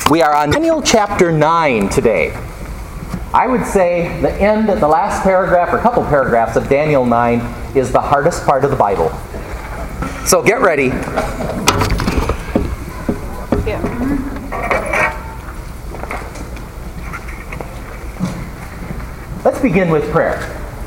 We are on Daniel chapter 9 today. I would say the end, the last paragraph or couple paragraphs of Daniel 9 is the hardest part of the Bible. So get ready. Yeah. Let's begin with prayer.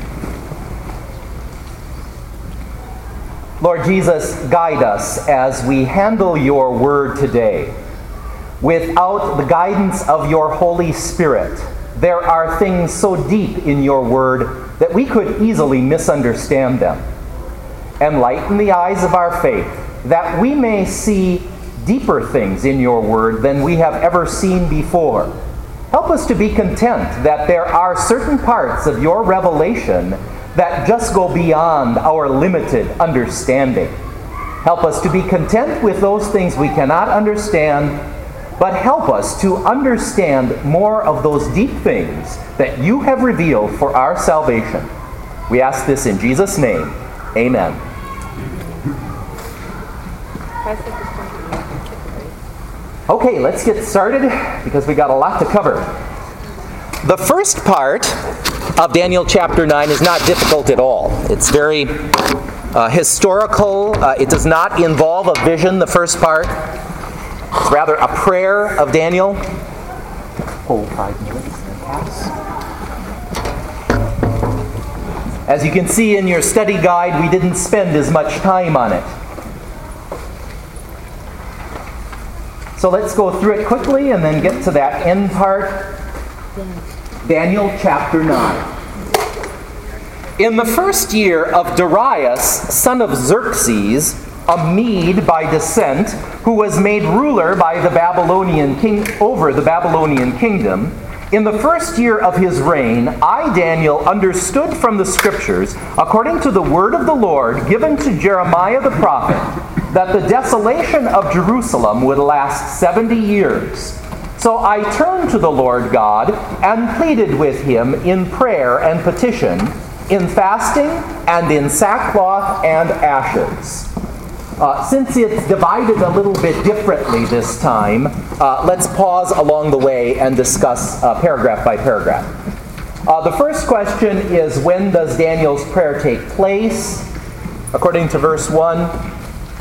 Lord Jesus, guide us as we handle your word today. Without the guidance of your Holy Spirit, there are things so deep in your word that we could easily misunderstand them. Enlighten the eyes of our faith, that we may see deeper things in your word than we have ever seen before. Help us to be content that there are certain parts of your revelation that just go beyond our limited understanding. Help us to be content with those things we cannot understand, but help us to understand more of those deep things that you have revealed for our salvation. We ask this in Jesus' name. Amen. Okay, let's get started because we got a lot to cover. The first part of Daniel chapter 9 is not difficult at all. It's very historical. It does not involve a vision, the first part. It's rather a prayer of Daniel. Hold 5 minutes and pass. As you can see in your study guide, we didn't spend as much time on it. So let's go through it quickly and then get to that end part. Daniel chapter 9. In the first year of Darius, son of Xerxes, a Mede by descent, who was made ruler by the Babylonian king over the Babylonian kingdom, in the first year of his reign, I, Daniel, understood from the Scriptures, according to the word of the Lord given to Jeremiah the prophet, that the desolation of Jerusalem would last 70 years. So I turned to the Lord God and pleaded with him in prayer and petition, in fasting and in sackcloth and ashes. Since it's divided a little bit differently this time, let's pause along the way and discuss paragraph by paragraph. The first question is, when does Daniel's prayer take place? According to verse 1,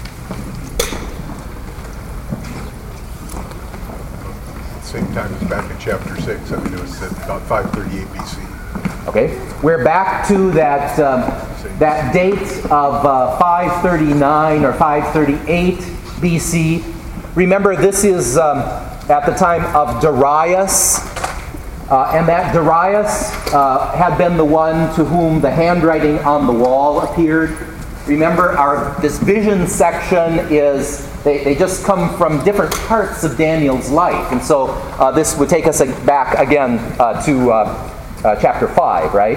same time as back in chapter 6. I mean, it was about 538 BC. Okay, we're back to that date of 539 or 538 BC. Remember, this is at the time of Darius, and that Darius had been the one to whom the handwriting on the wall appeared. Remember, this vision section is, they just come from different parts of Daniel's life. And so this would take us back again to chapter 5, right?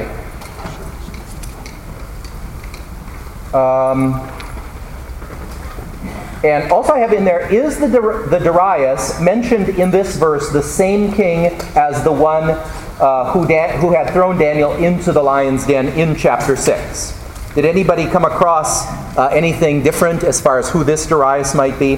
And also I have in there, is the Darius mentioned in this verse the same king as the one who had thrown Daniel into the lion's den in chapter 6? Did anybody come across anything different as far as who this Darius might be?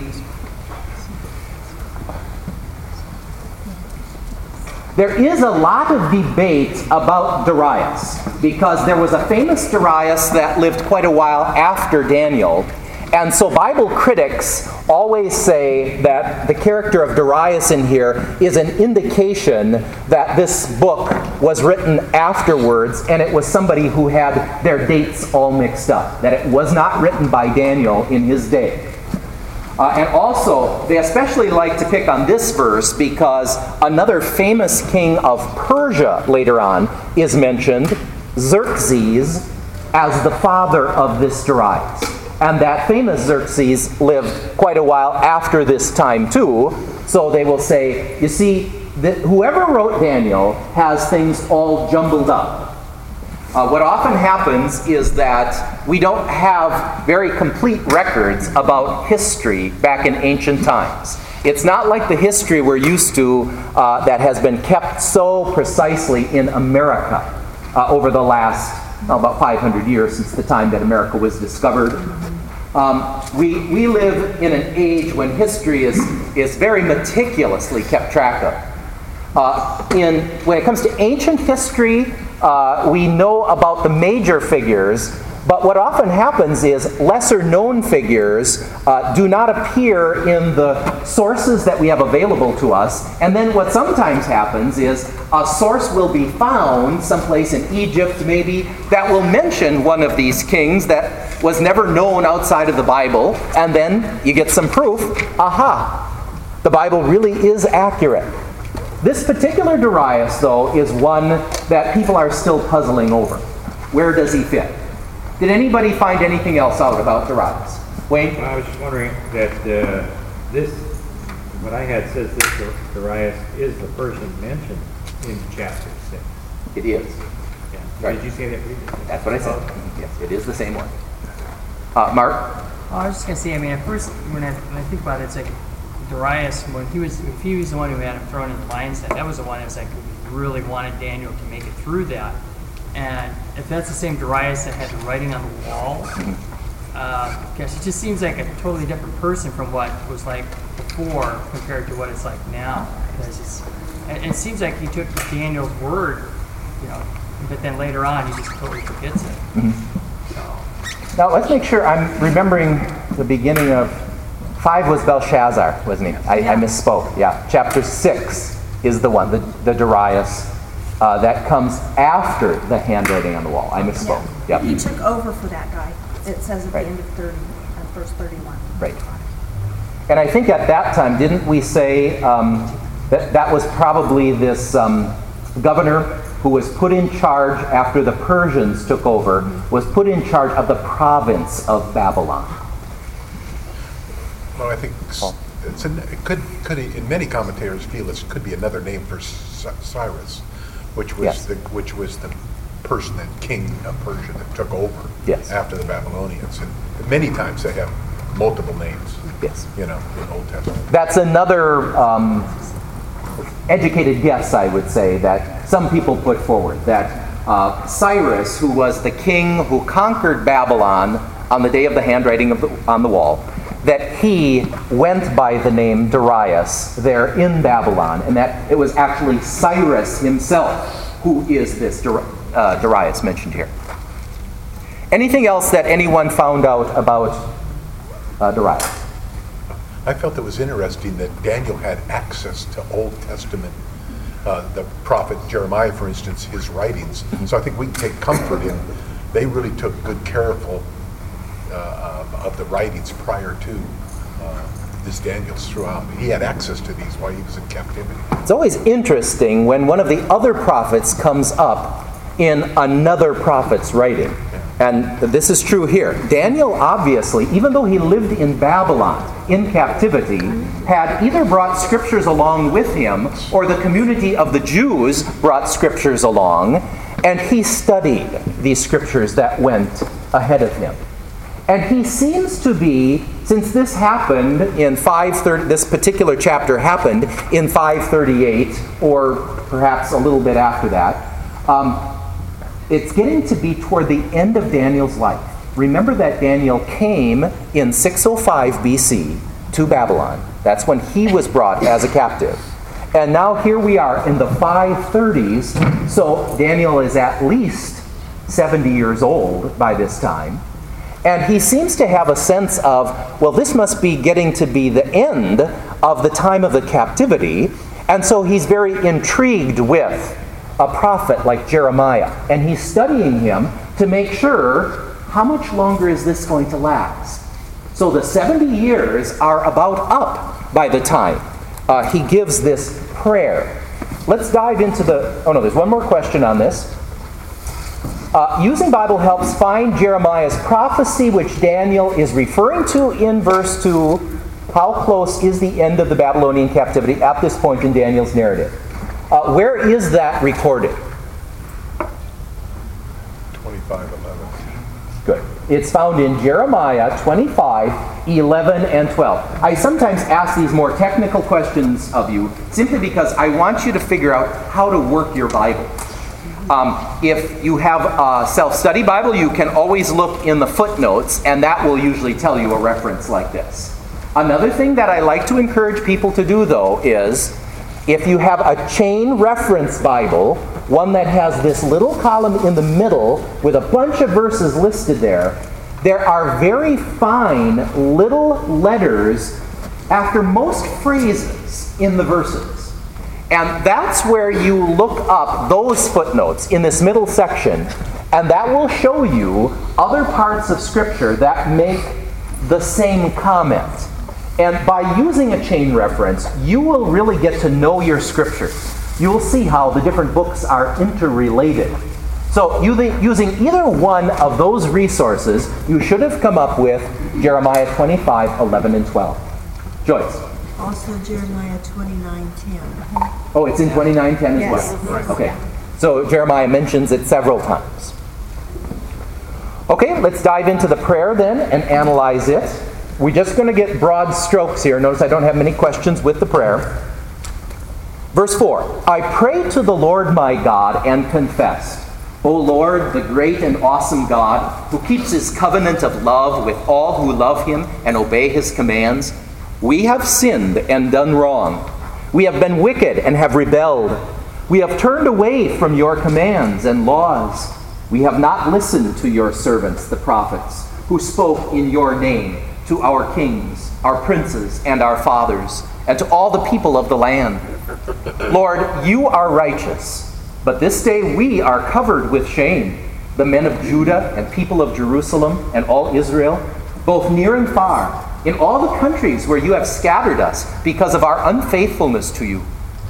There is a lot of debate about Darius, because there was a famous Darius that lived quite a while after Daniel. And so Bible critics always say that the character of Darius in here is an indication that this book was written afterwards, and it was somebody who had their dates all mixed up, that it was not written by Daniel in his day. And also, they especially like to pick on this verse because another famous king of Persia later on is mentioned, Xerxes, as the father of this Darius. And that famous Xerxes lived quite a while after this time too. So they will say, you see, whoever wrote Daniel has things all jumbled up. What often happens is that we don't have very complete records about history back in ancient times. It's not like the history we're used to that has been kept so precisely in America over the last about 500 years since the time that America was discovered. We live in an age when history is very meticulously kept track of. When it comes to ancient history, we know about the major figures, but what often happens is lesser known figures do not appear in the sources that we have available to us. And then what sometimes happens is a source will be found someplace in Egypt maybe that will mention one of these kings that was never known outside of the Bible. And then you get some proof. Aha! The Bible really is accurate. This particular Darius, though, is one that people are still puzzling over. Where does he fit? Did anybody find anything else out about Darius? Wayne? I was just wondering that what I had says this Darius is the person mentioned in chapter 6. It is. Yeah. Right. Did you say that previously? That's what I said. Yes, it is the same one. Mark? I was just going to say, at first, when I think about it, it's like Darius, if he was the one who had him thrown in the lion's den, that was the one that was like, who really wanted Daniel to make it through that. And if that's the same Darius that had the writing on the wall, gosh, it just seems like a totally different person from what it was like before compared to what it's like now. Because it seems like he took Daniel's word, but then later on he just totally forgets it. So. Now let's make sure I'm remembering the beginning of 5 was Belshazzar, wasn't he? I misspoke. Yeah, chapter 6 is the one, the Darius. That comes after the handwriting on the wall. I misspoke. Yeah. Yep. He took over for that guy. It says at the end of verse 31. Right. And I think at that time, didn't we say that was probably this governor who was put in charge after the Persians took over, was put in charge of the province of Babylon? Well, I think it could in many commentators feel it could be another name for Cyrus, which was the person, that king of Persia that took over after the Babylonians. And many times they have multiple names. Yes. In Old Testament. That's another educated guess, I would say, that some people put forward, that Cyrus, who was the king who conquered Babylon on the day of the handwriting on the wall, that he went by the name Darius there in Babylon, and that it was actually Cyrus himself who is this Darius mentioned here. Anything else that anyone found out about Darius? I felt it was interesting that Daniel had access to Old Testament, the prophet Jeremiah, for instance, his writings. So I think we can take comfort in they really took good care of the writings prior to this Daniel's throughout. He had access to these while he was in captivity. It's always interesting when one of the other prophets comes up in another prophet's writing. And this is true here. Daniel, obviously, even though he lived in Babylon in captivity, had either brought scriptures along with him, or the community of the Jews brought scriptures along, and he studied these scriptures that went ahead of him. And he seems to be, since this happened in 530, this particular chapter happened in 538, or perhaps a little bit after that, it's getting to be toward the end of Daniel's life. Remember that Daniel came in 605 BC to Babylon. That's when he was brought as a captive. And now here we are in the 530s, so Daniel is at least 70 years old by this time. And he seems to have a sense of, well, this must be getting to be the end of the time of the captivity. And so he's very intrigued with a prophet like Jeremiah. And he's studying him to make sure, how much longer is this going to last? So the 70 years are about up by the time he gives this prayer. Let's dive into there's one more question on this. Using Bible helps find Jeremiah's prophecy, which Daniel is referring to in verse 2. How close is the end of the Babylonian captivity at this point in Daniel's narrative? Where is that recorded? 25:11. Good. It's found in Jeremiah 25, 11, and 12. I sometimes ask these more technical questions of you simply because I want you to figure out how to work your Bible. If you have a self-study Bible, you can always look in the footnotes, and that will usually tell you a reference like this. Another thing that I like to encourage people to do, though, is if you have a chain reference Bible, one that has this little column in the middle with a bunch of verses listed there, there are very fine little letters after most phrases in the verses. And that's where you look up those footnotes in this middle section, and that will show you other parts of Scripture that make the same comment. And by using a chain reference, you will really get to know your Scripture. You will see how the different books are interrelated. So using either one of those resources, you should have come up with Jeremiah 25, 11, and 12. Joyce. Also Jeremiah 29:10. Oh, it's in 29:10 as Yes. well? Okay. So Jeremiah mentions it several times. Okay, let's dive into the prayer then and analyze it. We're just going to get broad strokes here. Notice I don't have many questions with the prayer. Verse 4, I pray to the Lord my God and confessed, O Lord, the great and awesome God, who keeps his covenant of love with all who love him and obey his commands, we have sinned and done wrong. We have been wicked and have rebelled. We have turned away from your commands and laws. We have not listened to your servants, the prophets, who spoke in your name to our kings, our princes, and our fathers, and to all the people of the land. Lord, you are righteous, but this day we are covered with shame, the men of Judah and people of Jerusalem and all Israel, both near and far, in all the countries where you have scattered us because of our unfaithfulness to you.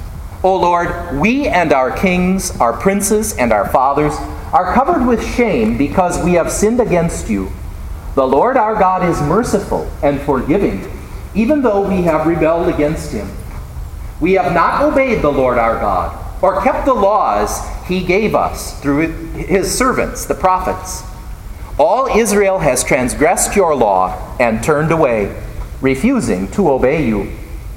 O Lord, we and our kings, our princes, and our fathers are covered with shame because we have sinned against you. The Lord our God is merciful and forgiving, even though we have rebelled against him. We have not obeyed the Lord our God, or kept the laws he gave us through his servants, the prophets. All Israel has transgressed your law and turned away, refusing to obey you.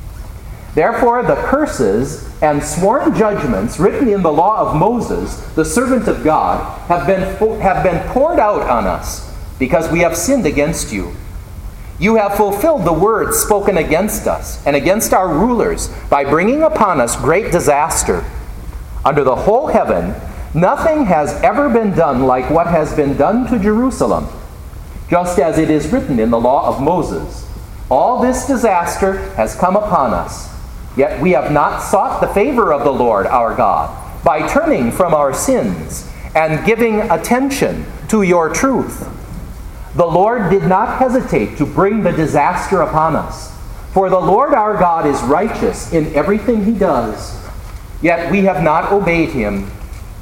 Therefore, the curses and sworn judgments written in the law of Moses, the servant of God, have been poured out on us because we have sinned against you. You have fulfilled the words spoken against us and against our rulers by bringing upon us great disaster. Under the whole heaven, nothing has ever been done like what has been done to Jerusalem, just as it is written in the law of Moses. All this disaster has come upon us, yet we have not sought the favor of the Lord our God by turning from our sins and giving attention to your truth. The Lord did not hesitate to bring the disaster upon us, for the Lord our God is righteous in everything he does, yet we have not obeyed him.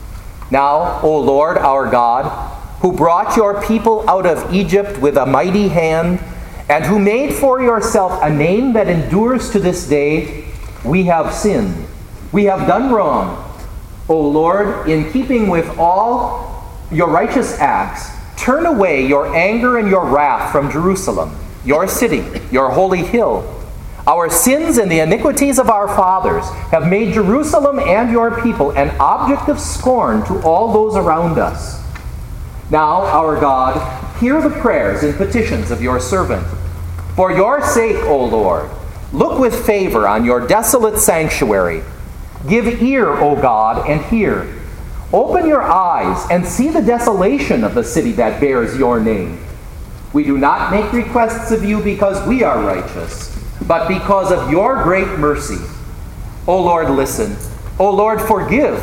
Now, O Lord our God, who brought your people out of Egypt with a mighty hand, and who made for yourself a name that endures to this day, we have sinned. We have done wrong. O Lord, in keeping with all your righteous acts, turn away your anger and your wrath from Jerusalem, your city, your holy hill. Our sins and the iniquities of our fathers have made Jerusalem and your people an object of scorn to all those around us. Now, our God, hear the prayers and petitions of your servant. For your sake, O Lord, look with favor on your desolate sanctuary. Give ear, O God, and hear. Open your eyes and see the desolation of the city that bears your name. We do not make requests of you because we are righteous, but because of your great mercy. O Lord, listen. O Lord, forgive.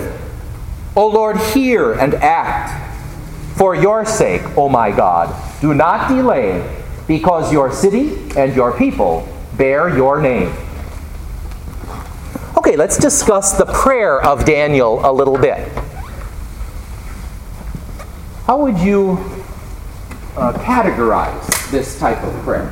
O Lord, hear and act. For your sake, O my God, do not delay, because your city and your people bear your name. Okay, let's discuss the prayer of Daniel a little bit. How would you categorize this type of prayer?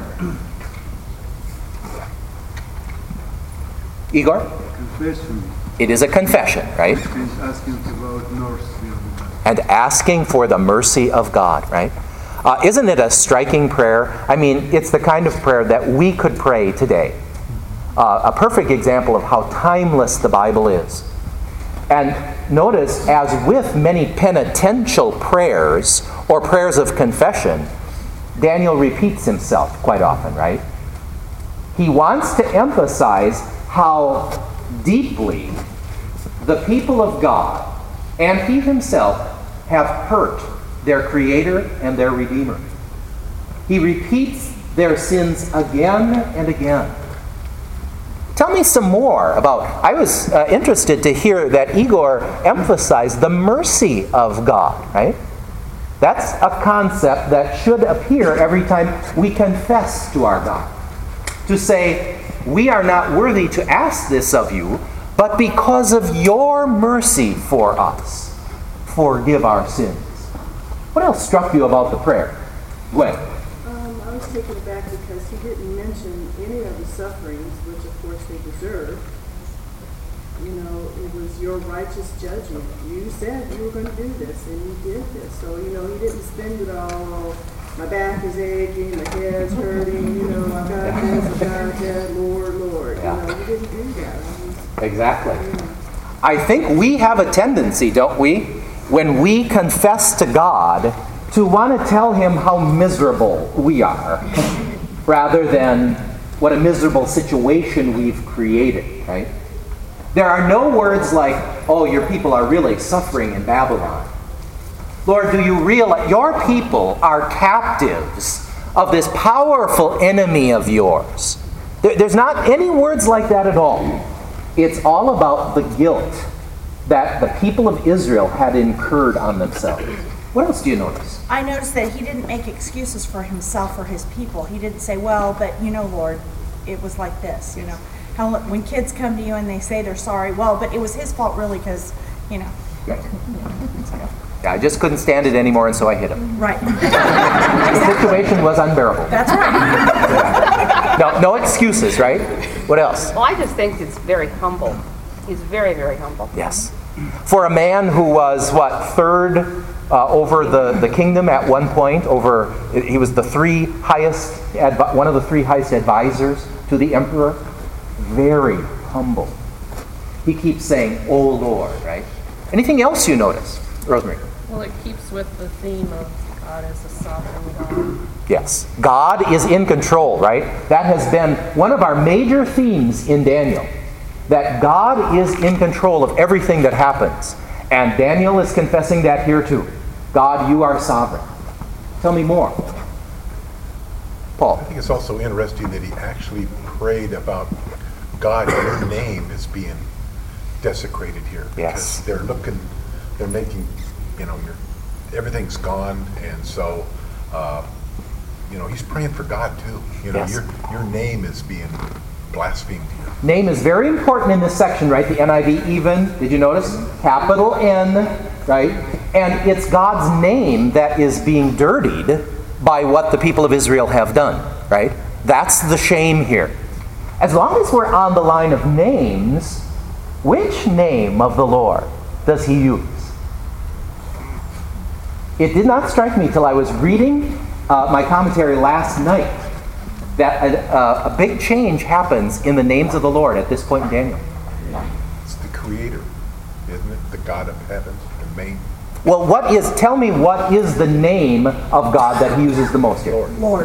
Igor? Confession. It is a confession, right? It's asking about mercy of God. And asking for the mercy of God, right? Isn't it a striking prayer? I mean, it's the kind of prayer that we could pray today. A perfect example of how timeless the Bible is. And notice, as with many penitential prayers or prayers of confession, Daniel repeats himself quite often, right? He wants to emphasize how deeply the people of God and he himself have hurt their Creator and their Redeemer. He repeats their sins again and again. Tell me some more about, I was interested to hear that Igor emphasized the mercy of God, right? That's a concept that should appear every time we confess to our God. To say, we are not worthy to ask this of you, but because of your mercy for us, forgive our sins. What else struck you about the prayer? Gwen? I was taken aback because he didn't mention any of the sufferings, which of course they deserved. You know, it was your righteous judgment. You said you were going to do this, and you did this. So, you know, he didn't spend it all, my back is aching, my head's hurting, you know, I've got this, I've got that, Lord, Lord. Yeah. You know, he didn't do that. Exactly. I think we have a tendency, don't we, when we confess to God, to want to tell him how miserable we are, rather than what a miserable situation we've created, right? There are no words like, oh, your people are really suffering in Babylon. Lord, do you realize your people are captives of this powerful enemy of yours? There's not any words like that at all. It's all about the guilt that the people of Israel had incurred on themselves. What else do you notice? I noticed that he didn't make excuses for himself or his people. He didn't say, well, but you know, Lord, it was like this, you know. How when kids come to you and they say they're sorry, well, but it was his fault really because, you know. Yeah, I just couldn't stand it anymore, and so I hit him. Right. The situation was unbearable. That's right. No excuses, right? What else? Well, I just think it's very humble. He's very, very humble. Yes. For a man who was, third over the kingdom at one point, he was the one of the three highest advisors to the emperor, very humble. He keeps saying, "Oh Lord," right? Anything else you notice, Rosemary? Well, it keeps with the theme of God as a sovereign God. Yes. God is in control, right? That has been one of our major themes in Daniel. That God is in control of everything that happens. And Daniel is confessing that here too. God, you are sovereign. Tell me more. Paul. I think it's also interesting that he actually prayed about God, your name is being desecrated here. Yes. Because they're making, everything's gone, and so, he's praying for God too. Yes. Your name is being blasphemed here. Name is very important in this section, right? The NIV even, did you notice? Capital N, right? And it's God's name that is being dirtied by what the people of Israel have done, right? That's the shame here. As long as we're on the line of names, which name of the Lord does he use? It did not strike me till I was reading my commentary last night that a big change happens in the names of the Lord at this point in Daniel. It's the Creator, isn't it? The God of heaven, the main. Well, tell me what is the name of God that he uses the most here? Lord.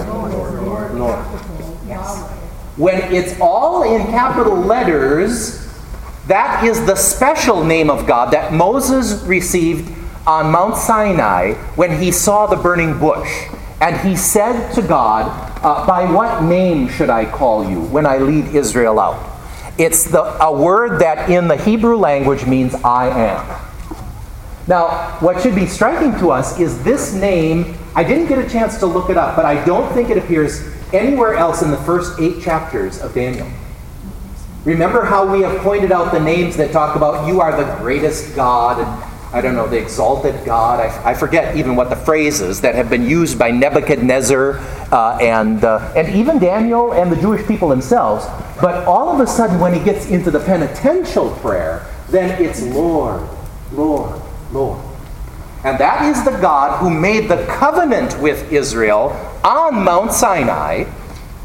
Yes. When it's all in capital letters, that is the special name of God that Moses received on Mount Sinai when he saw the burning bush. And he said to God, by what name should I call you when I lead Israel out? It's a word that in the Hebrew language means I am. Now, what should be striking to us is this name. I didn't get a chance to look it up, but I don't think it appears anywhere else in the first 8 chapters of Daniel. Remember how we have pointed out the names that talk about you are the greatest God, and I don't know, the exalted God. I forget even what the phrases that have been used by Nebuchadnezzar and even Daniel and the Jewish people themselves. But all of a sudden, when he gets into the penitential prayer, then it's Lord, Lord, Lord. And that is the God who made the covenant with Israel on Mount Sinai.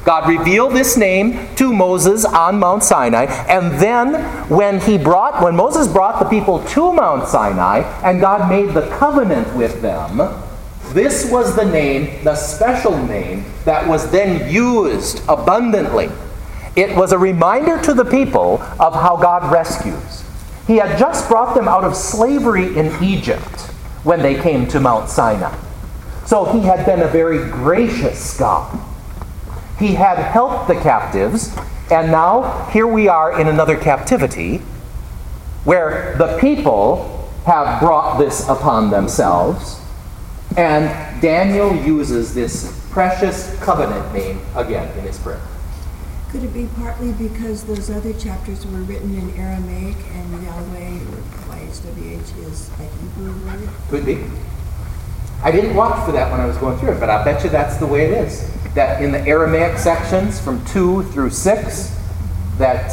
God revealed this name to Moses on Mount Sinai, and then when Moses brought the people to Mount Sinai and God made the covenant with them, this was the name, the special name, that was then used abundantly. It was a reminder to the people of how God rescues. He had just brought them out of slavery in Egypt when they came to Mount Sinai. So he had been a very gracious God. He had helped the captives, and now here we are in another captivity where the people have brought this upon themselves, and Daniel uses this precious covenant name again in his prayer. Could it be partly because those other chapters were written in Aramaic and Yahweh, or YHWH, is a Hebrew word? Could be. I didn't watch for that when I was going through it, but I bet you that's the way it is. That in the Aramaic sections from 2 through 6, that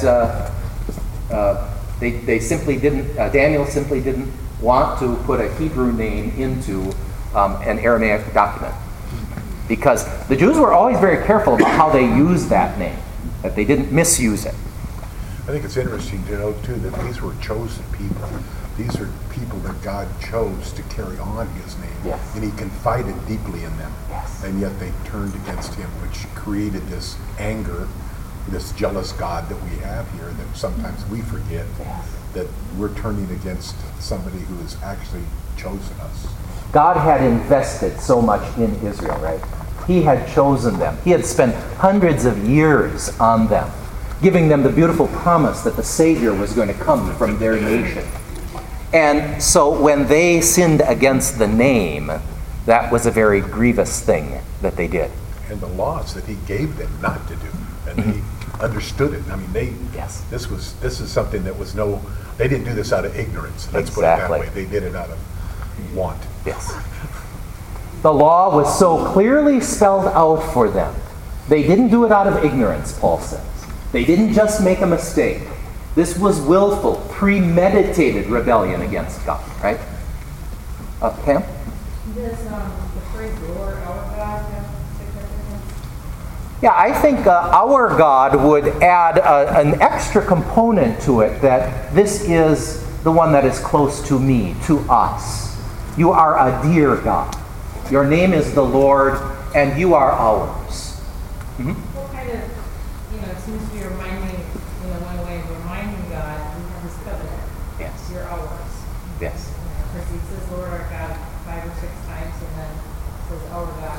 they simply didn't, Daniel simply didn't want to put a Hebrew name into an Aramaic document. Because the Jews were always very careful about how they used that name, that they didn't misuse it. I think it's interesting to note, too, that these were chosen people. These are people that God chose to carry on his name. Yes. And he confided deeply in them. Yes. And yet they turned against him, which created this anger, this jealous God that we have here that sometimes we forget, that we're turning against somebody who has actually chosen us. God had invested so much in Israel, right? He had chosen them. He had spent hundreds of years on them, giving them the beautiful promise that the Savior was going to come from their nation. And so when they sinned against the name, that was a very grievous thing that they did. And the laws that he gave them not to do, and they understood it. I mean, this is something that was they didn't do this out of ignorance. Let's put it that way. They did it out of want. Yes. The law was so clearly spelled out for them. They didn't do it out of ignorance, Paul says. They didn't just make a mistake. This was willful, premeditated rebellion against God, right? Pam? Does the phrase Lord, our God, have significance? Yeah, I think our God would add an extra component to it, that this is the one that is close to me, to us. You are a dear God. Your name is the Lord, and you are ours. Mm-hmm. What kind of, it seems to be reminding, one way of reminding God, we have this covenant. Yes. You're ours. Yes. Of course, he says Lord our God 5 or 6 times, and then says our God.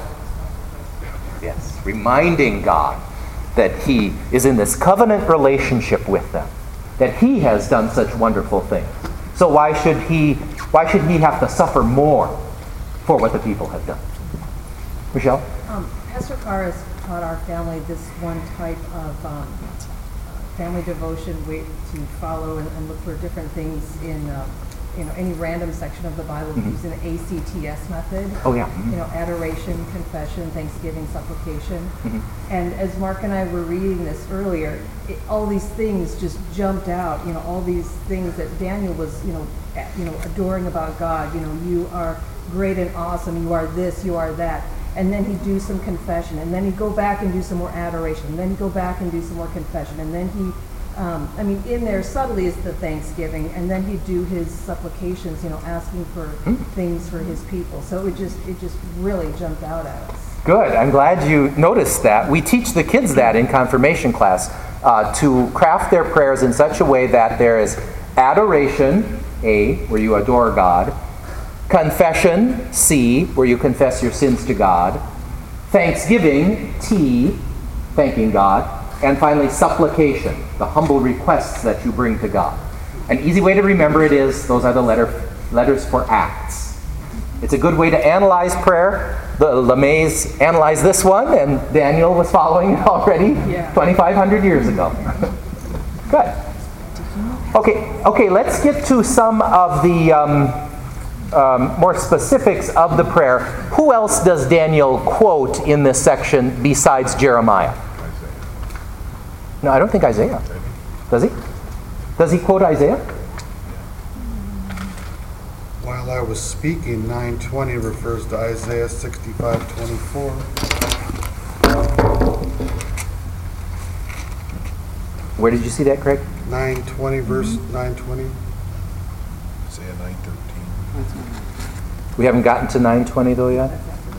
Yes. Reminding God that he is in this covenant relationship with them, that he has done such wonderful things. So why should he have to suffer more for what the people have done? Michelle? Pastor Carr has taught our family this one type of family devotion way to follow and look for different things in any random section of the Bible using the ACTS method. Oh yeah. Mm-hmm. Adoration, confession, thanksgiving, supplication. Mm-hmm. And as Mark and I were reading this earlier, all these things just jumped out. All these things that Daniel was adoring about God. You are great and awesome. You are this. You are that. And then he'd do some confession, and then he'd go back and do some more adoration, and then he'd go back and do some more confession, and then he, in there subtly is the thanksgiving, and then he'd do his supplications, asking for things for his people. So it just really jumped out at us. Good. I'm glad you noticed that. We teach the kids that in confirmation class, to craft their prayers in such a way that there is adoration, A, where you adore God, confession, C, where you confess your sins to God, thanksgiving, T, thanking God, and finally supplication, the humble requests that you bring to God. An easy way to remember it is, those are the letters for Acts. It's a good way to analyze prayer. The LeMays analyzed this one, and Daniel was following it already 2,500 years ago. Good. Okay, let's get to some of the more specifics of the prayer. Who else does Daniel quote in this section besides Jeremiah? No, I don't think Isaiah. Does he? Does he quote Isaiah? While I was speaking, 9:20 refers to Isaiah 65:24. Where did you see that, Craig? 9:20, verse 9:20. Isaiah 9:13. We haven't gotten to 9:20 though yet?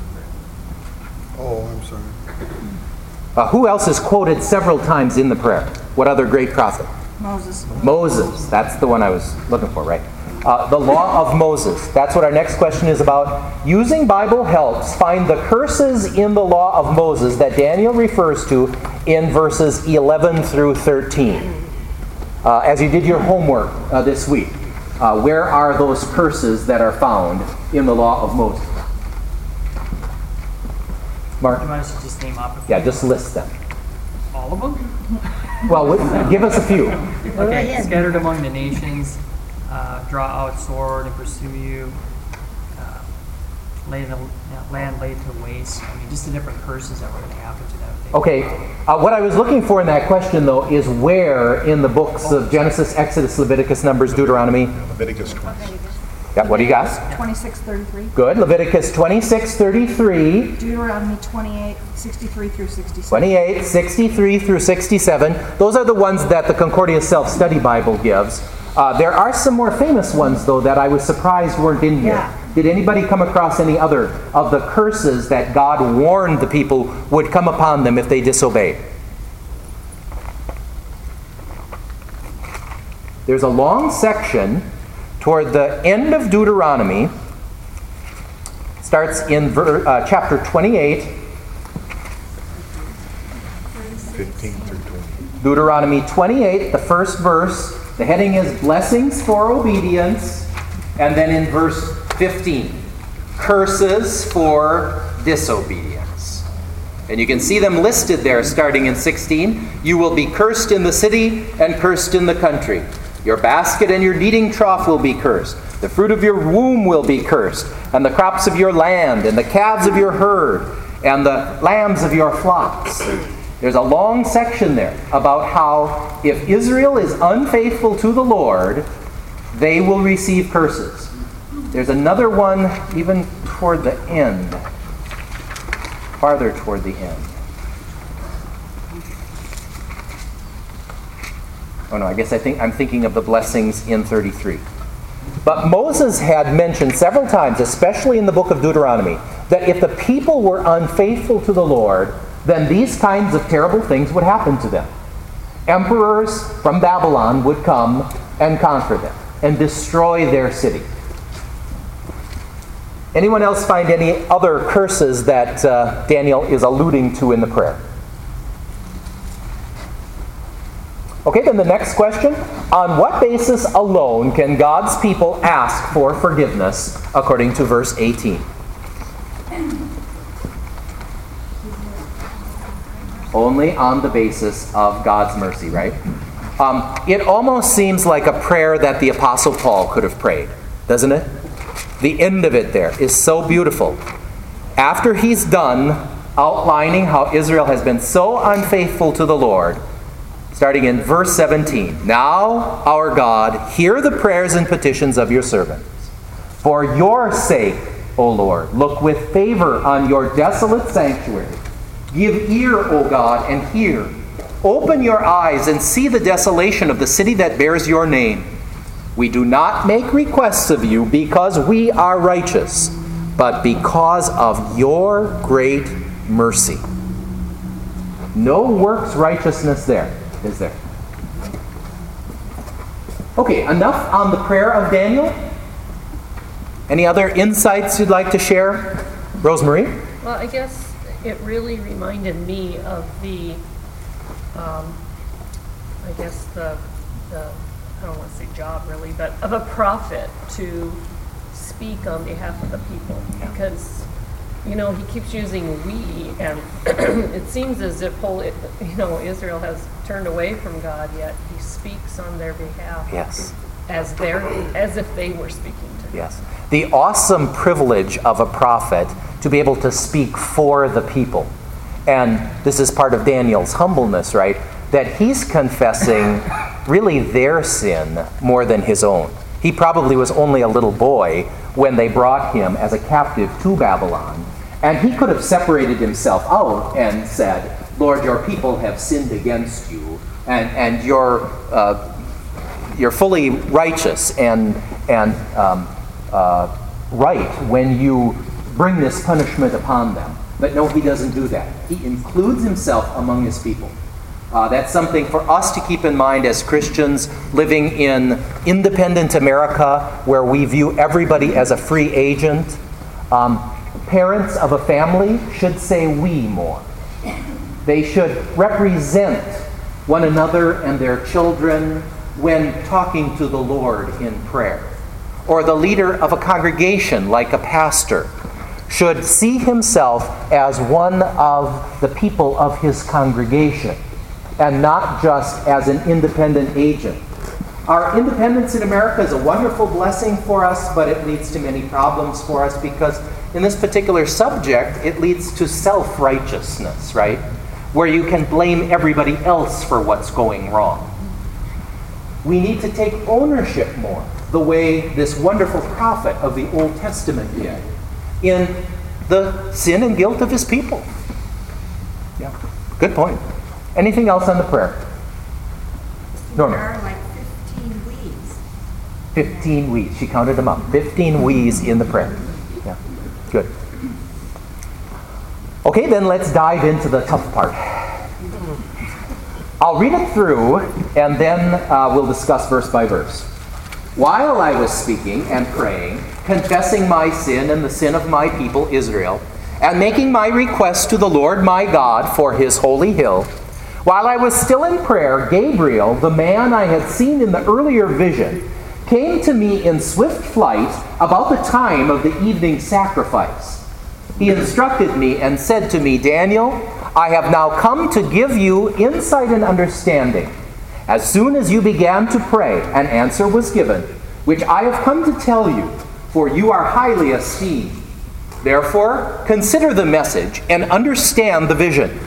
Oh, I'm sorry. Who else is quoted several times in the prayer? What other great prophet? Moses. Moses. That's the one I was looking for, right? The law of Moses. That's what our next question is about. Using Bible helps find the curses in the law of Moses that Daniel refers to in verses 11 through 13. As you did your homework this week, where are those curses that are found in the law of Moses? Mark? You want us to just name off a few? Yeah, just list them. All of them? Well, give us a few. Okay, scattered among the nations, draw out sword and pursue you, land laid to waste. I mean, just the different curses that were going to happen to them. Okay, what I was looking for in that question, though, is where in the books of Genesis, Exodus, Leviticus, Numbers, Deuteronomy? Leviticus 20. Yeah, what do you got? 26:33. Good. Leviticus 26:33. Deuteronomy 28:63 through 67. 28:63 through 67. Those are the ones that the Concordia Self-Study Bible gives. There are some more famous ones, though, that I was surprised weren't in here. Yeah. Did anybody come across any other of the curses that God warned the people would come upon them if they disobeyed? There's a long section toward the end of Deuteronomy. Starts in chapter 28. 15 through 20. Deuteronomy 28, the first verse. The heading is Blessings for Obedience. And then in verse 15, Curses for Disobedience. And you can see them listed there starting in 16. You will be cursed in the city and cursed in the country. Your basket and your kneading trough will be cursed. The fruit of your womb will be cursed. And the crops of your land, and the calves of your herd, and the lambs of your flocks. There's a long section there about how if Israel is unfaithful to the Lord, they will receive curses. There's another one even toward the end, farther toward the end. Oh no, I guess I'm thinking of the blessings in 33. But Moses had mentioned several times, especially in the book of Deuteronomy, that if the people were unfaithful to the Lord, then these kinds of terrible things would happen to them. Emperors from Babylon would come and conquer them and destroy their city. Anyone else find any other curses that Daniel is alluding to in the prayer? Okay, then the next question. On what basis alone can God's people ask for forgiveness according to verse 18? Only on the basis of God's mercy, right? It almost seems like a prayer that the Apostle Paul could have prayed, doesn't it? The end of it there is so beautiful. After he's done outlining how Israel has been so unfaithful to the Lord, starting in verse 17, Now, our God, hear the prayers and petitions of your servants. For your sake, O Lord, look with favor on your desolate sanctuary. Give ear, O God, and hear. Open your eyes and see the desolation of the city that bears your name. We do not make requests of you because we are righteous, but because of your great mercy. No works righteousness there, is there? Okay, enough on the prayer of Daniel. Any other insights you'd like to share? Rosemary? Well, I guess it really reminded me of the, I don't want to say job really, but of a prophet to speak on behalf of the people. Because, he keeps using we, and it seems as if Israel has turned away from God, yet he speaks on their behalf. Yes. As if they were speaking to him. Yes. The awesome privilege of a prophet to be able to speak for the people. And this is part of Daniel's humbleness, right? That he's confessing really their sin more than his own. He probably was only a little boy when they brought him as a captive to Babylon. And he could have separated himself out and said, Lord, your people have sinned against you. and you're fully righteous and right when you bring this punishment upon them. But no, he doesn't do that. He includes himself among his people. That's something for us to keep in mind as Christians living in independent America, where we view everybody as a free agent. Parents of a family should say we more. They should represent one another and their children when talking to the Lord in prayer. Or the leader of a congregation, like a pastor, should see himself as one of the people of his congregation and not just as an independent agent. Our independence in America is a wonderful blessing for us, but it leads to many problems for us because in this particular subject, it leads to self-righteousness, right? Where you can blame everybody else for what's going wrong. We need to take ownership more, the way this wonderful prophet of the Old Testament did, in the sin and guilt of his people. Yeah, good point. Anything else on the prayer? Norman. There are like 15 we's. 15 we's. She counted them up. 15 we's in the prayer. Yeah, good. Okay, then let's dive into the tough part. I'll read it through, and then we'll discuss verse by verse. While I was speaking and praying, confessing my sin and the sin of my people Israel, and making my request to the Lord my God for his holy hill, while I was still in prayer, Gabriel, the man I had seen in the earlier vision, came to me in swift flight about the time of the evening sacrifice. He instructed me and said to me, Daniel, I have now come to give you insight and understanding. As soon as you began to pray, an answer was given, which I have come to tell you, for you are highly esteemed. Therefore, consider the message and understand the vision.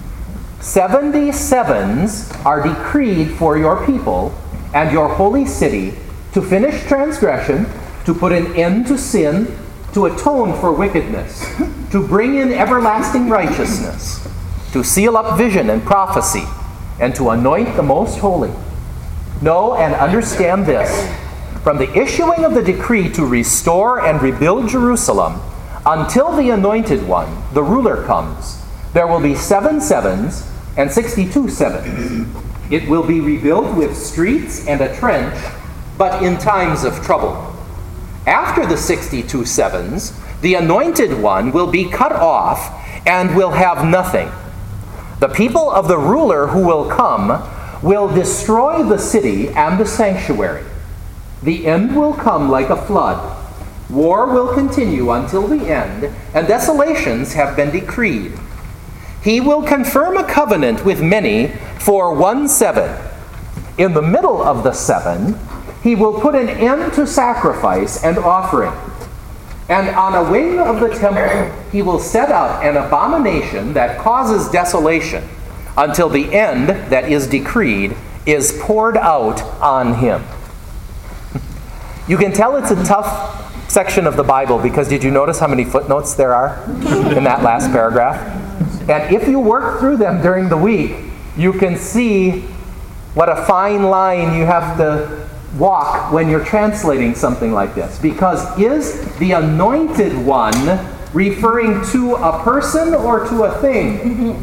77s are decreed for your people and your holy city to finish transgression, to put an end to sin, to atone for wickedness, to bring in everlasting righteousness, to seal up vision and prophecy, and to anoint the most holy. Know and understand this. From the issuing of the decree to restore and rebuild Jerusalem, until the Anointed One, the ruler, comes, there will be 7 sevens and 62 sevens. It will be rebuilt with streets and a trench, but in times of trouble. After the 62 sevens, the Anointed One will be cut off and will have nothing. The people of the ruler who will come will destroy the city and the sanctuary. The end will come like a flood. War will continue until the end, and desolations have been decreed. He will confirm a covenant with many for 1 7. In the middle of the 7, he will put an end to sacrifice and offering. And on a wing of the temple, he will set up an abomination that causes desolation until the end that is decreed is poured out on him. You can tell it's a tough section of the Bible because did you notice how many footnotes there are in that last paragraph? And if you work through them during the week, you can see what a fine line you have to walk when you're translating something like this. Because is the Anointed One referring to a person or to a thing?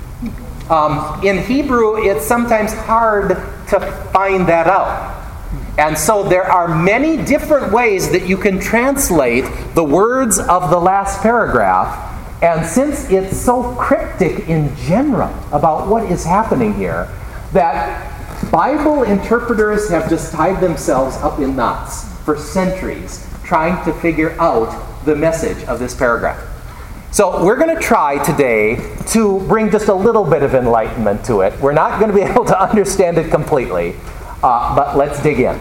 In Hebrew, it's sometimes hard to find that out. And so there are many different ways that you can translate the words of the last paragraph. And since it's so cryptic in general about what is happening here, that Bible interpreters have just tied themselves up in knots for centuries trying to figure out the message of this paragraph. So we're going to try today to bring just a little bit of enlightenment to it. We're not going to be able to understand it completely, but let's dig in.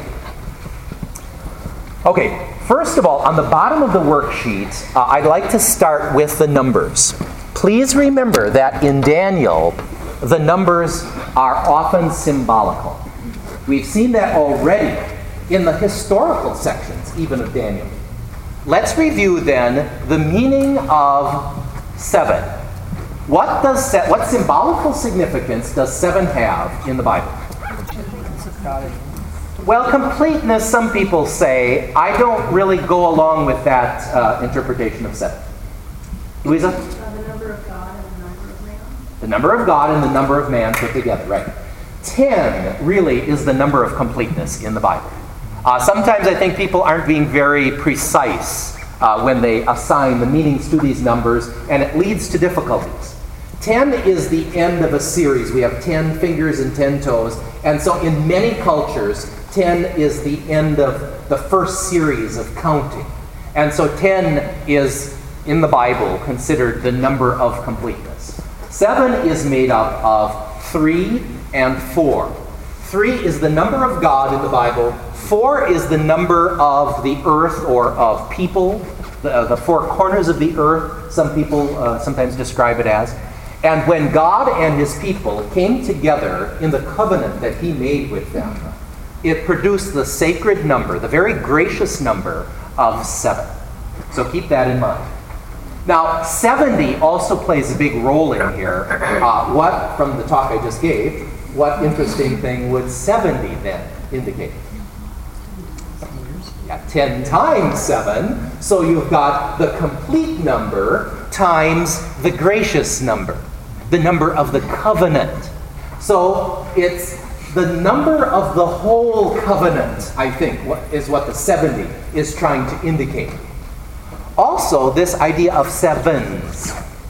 Okay, first of all, on the bottom of the worksheet, I'd like to start with the numbers. Please remember that in Daniel, the numbers are often symbolical. We've seen that already in the historical sections, even of Daniel. Let's review then the meaning of 7. What symbolical significance does 7 have in the Bible? Well, completeness, some people say. I don't really go along with that interpretation of 7. Louisa? The number of God and the number of man. The number of God and the number of man put together, right. 10 really is the number of completeness in the Bible. Sometimes I think people aren't being very precise when they assign the meanings to these numbers, and it leads to difficulties. 10 is the end of a series. We have 10 fingers and 10 toes, and so in many cultures, 10 is the end of the first series of counting. And so 10 is, in the Bible, considered the number of completeness. 7 is made up of 3 and 4. 3 is the number of God in the Bible. 4 is the number of the earth or of people, the 4 corners of the earth, some people sometimes describe it as. And when God and his people came together in the covenant that he made with them, it produced the sacred number, the very gracious number of 7. So keep that in mind. Now, 70 also plays a big role in here. What, from the talk I just gave, what interesting thing would 70 then indicate? 10 times 7, so you've got the complete number times the gracious number, the number of the covenant. So it's the number of the whole covenant, I think, is what the 70 is trying to indicate. Also, this idea of sevens.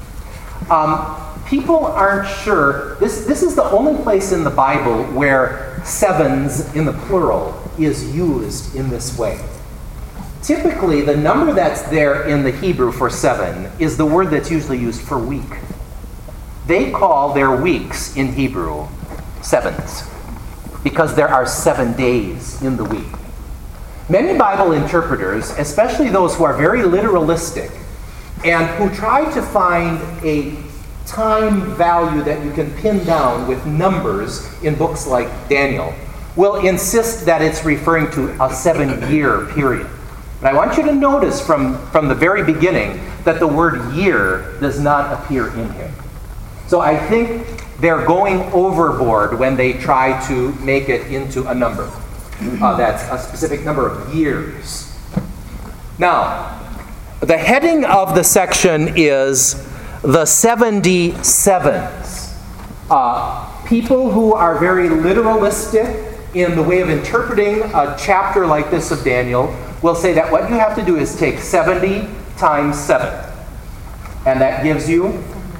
People aren't sure. This is the only place in the Bible where sevens in the plural is used in this way. Typically, the number that's there in the Hebrew for 7 is the word that's usually used for week. They call their weeks in Hebrew sevens because there are 7 days in the week. Many Bible interpreters, especially those who are very literalistic and who try to find a time value that you can pin down with numbers in books like Daniel, will insist that it's referring to a 7-year period. But I want you to notice from the very beginning that the word year does not appear in here. So I think they're going overboard when they try to make it into a number. That's a specific number of years. Now, the heading of the section is the 77s. People who are very literalistic in the way of interpreting a chapter like this of Daniel will say that what you have to do is take 70 times 7. And that gives you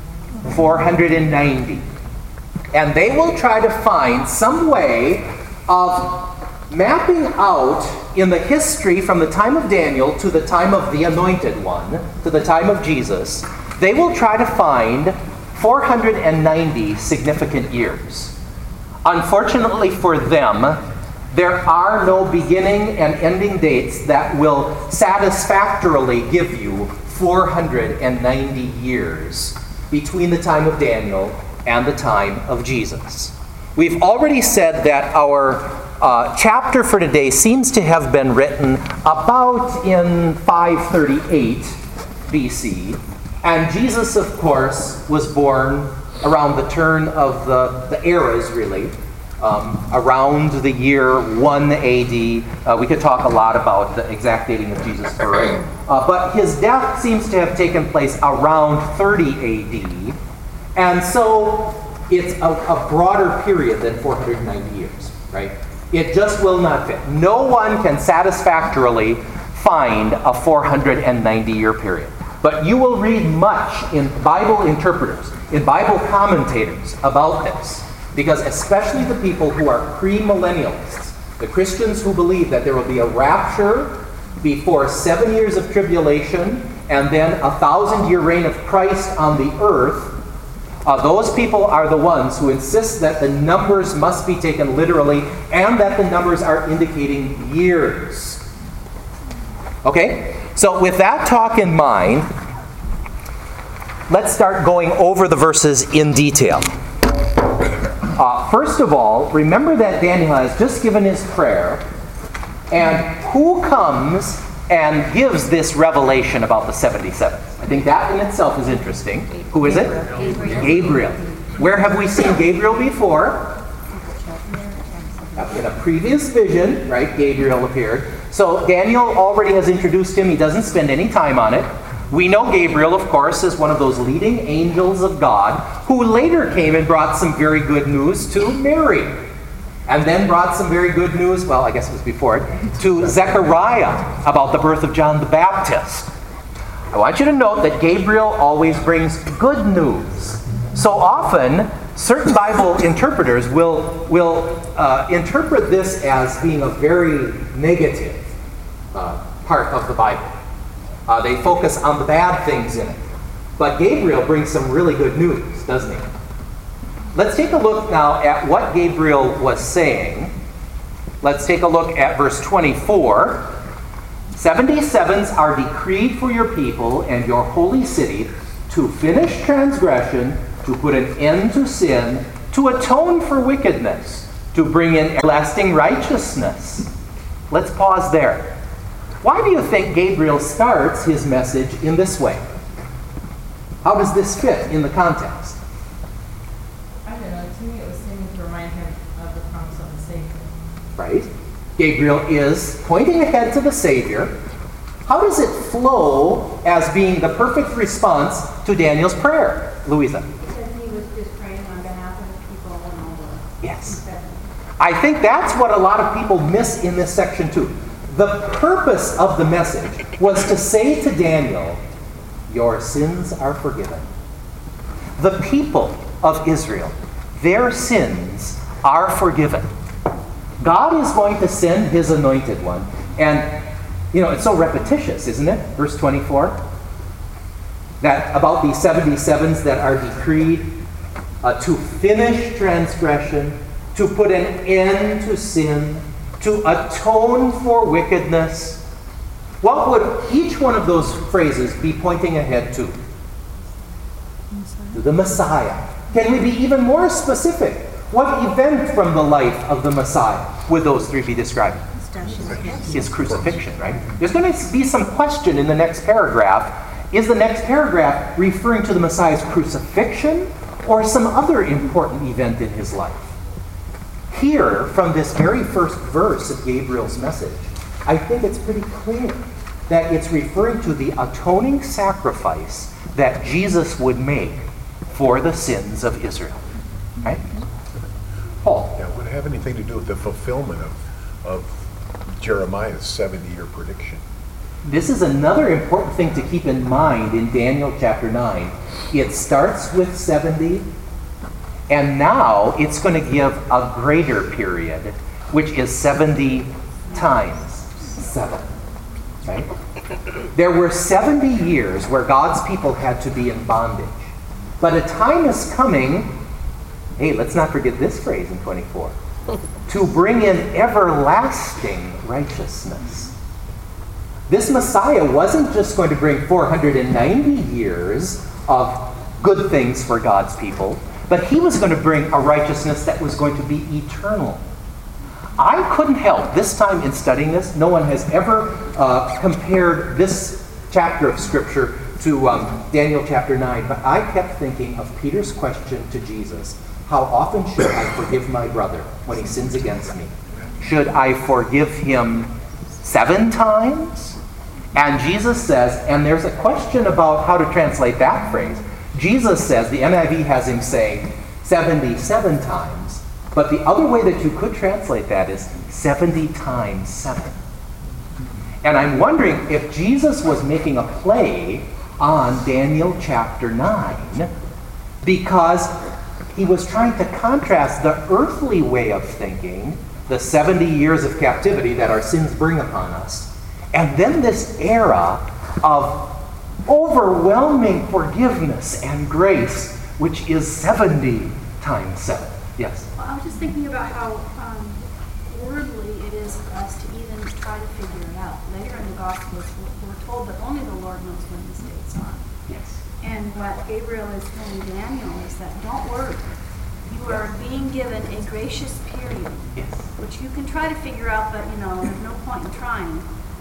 490. And they will try to find some way of mapping out in the history from the time of Daniel to the time of the Anointed One, to the time of Jesus. They will try to find 490 significant years. Unfortunately for them, there are no beginning and ending dates that will satisfactorily give you 490 years between the time of Daniel and the time of Jesus. We've already said that our chapter for today seems to have been written about in 538 BC. And Jesus, of course, was born around the turn of the eras, really, around the year 1 AD. We could talk a lot about the exact dating of Jesus' birth. But his death seems to have taken place around 30 AD. And so it's a broader period than 490 years, right? It just will not fit. No one can satisfactorily find a 490-year period. But you will read much in Bible interpreters, in Bible commentators about this. Because especially the people who are premillennialists, the Christians who believe that there will be a rapture before 7 years of tribulation and then a 1,000-year reign of Christ on the earth, those people are the ones who insist that the numbers must be taken literally and that the numbers are indicating years. Okay? So with that talk in mind, let's start going over the verses in detail. First of all, remember that Daniel has just given his prayer, and who comes and gives this revelation about the 77th? I think that in itself is interesting. Who is it? Gabriel. Where have we seen Gabriel before? In a previous vision, right? Gabriel appeared. So Daniel already has introduced him. He doesn't spend any time on it. We know Gabriel, of course, is one of those leading angels of God who later came and brought some very good news to Mary. And then brought some very good news, well, I guess it was before it, to Zechariah about the birth of John the Baptist. I want you to note that Gabriel always brings good news. So often, certain Bible interpreters will interpret this as being a very negative part of the Bible. They focus on the bad things in it. But Gabriel brings some really good news, doesn't he? Let's take a look now at what Gabriel was saying. Let's take a look at verse 24. 77s are decreed for your people and your holy city to finish transgression, to put an end to sin, to atone for wickedness, to bring in everlasting righteousness. Let's pause there. Why do you think Gabriel starts his message in this way? How does this fit in the context? I don't know. To me, it was seeming to remind him of the promise of the Savior. Right? Gabriel is pointing ahead to the Savior. How does it flow as being the perfect response to Daniel's prayer, Louisa? Because he was just praying on behalf of the people and all the... Yes. I think that's what a lot of people miss in this section too. The purpose of the message was to say to Daniel, your sins are forgiven. The people of Israel, their sins are forgiven. God is going to send his anointed one. And, it's so repetitious, isn't it? Verse 24. That about the 77s that are decreed to finish transgression, to put an end to sin, to atone for wickedness. What would each one of those phrases be pointing ahead to? To the Messiah. Can we be even more specific? What event from the life of the Messiah would those three be describing? His crucifixion, right? There's going to be some question in the next paragraph. Is the next paragraph referring to the Messiah's crucifixion or some other important event in his life? Here, from this very first verse of Gabriel's message, I think it's pretty clear that it's referring to the atoning sacrifice that Jesus would make for the sins of Israel. Right? Paul? Yeah, would it have anything to do with the fulfillment of Jeremiah's 70-year prediction? This is another important thing to keep in mind in Daniel chapter 9. It starts with 70, and now it's going to give a greater period, which is 70 times 7. Right? There were 70 years where God's people had to be in bondage. But a time is coming, hey, let's not forget this phrase in 24, to bring in everlasting righteousness. This Messiah wasn't just going to bring 490 years of good things for God's people, but he was going to bring a righteousness that was going to be eternal. I couldn't help, this time in studying this, no one has ever compared this chapter of Scripture to Daniel chapter 9, but I kept thinking of Peter's question to Jesus, how often should I forgive my brother when he sins against me? Should I forgive him 7 times? And Jesus says, and there's a question about how to translate that phrase. Jesus says, the NIV has him say 77 times, but the other way that you could translate that is 70 times 7. And I'm wondering if Jesus was making a play on Daniel chapter 9 because he was trying to contrast the earthly way of thinking, the 70 years of captivity that our sins bring upon us, and then this era of overwhelming forgiveness and grace, which is 70 times 7. Yes? Well, I was just thinking about how worldly it is for us to even try to figure it out. Later in the Gospels, we're told that only the Lord knows when these dates are. Yes. And what Gabriel is telling Daniel is that don't worry. You are being given a gracious period, yes, which you can try to figure out, but there's no point in trying.